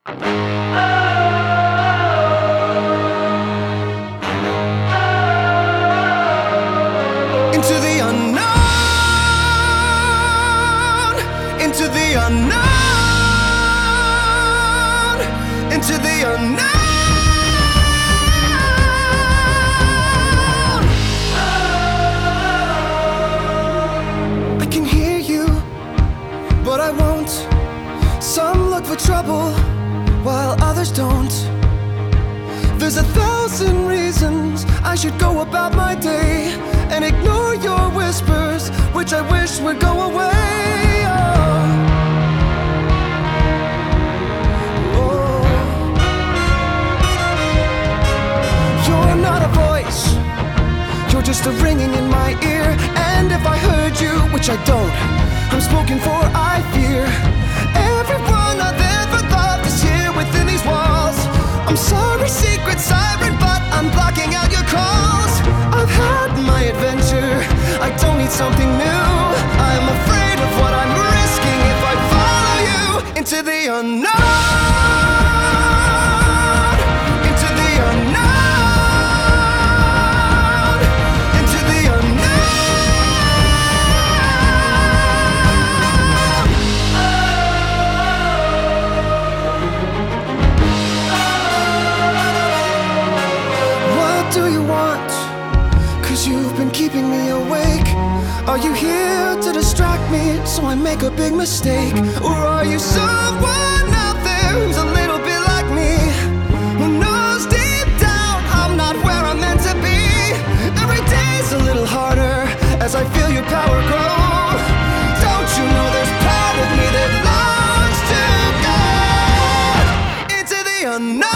Into the unknown, into the unknown, into the unknown. I can hear you, but I won't. Some look for trouble, while others don't. There's 1,000 reasons I should go about my day and ignore your whispers, which I wish would go away. Oh. You're not a voice, you're just a ringing in my ear. And if I heard you, which I don't, I'm spoken for, I fear. Everyone I've ever loved is here within these walls. I'm sorry, secret siren, but I'm blocking out your calls. I've had my adventure, I don't need something new. I'm afraid of what I'm risking if I follow you into the unknown, into the unknown, into the unknown. What do you want? 'Cause you've been keeping me awake. Are you here to distract me so I make a big mistake? Or are you someone out there who's a little bit like me, who knows deep down I'm not where I'm meant to be? Every day's a little harder as I feel your power grow. Don't you know there's part of me that longs to go into the unknown?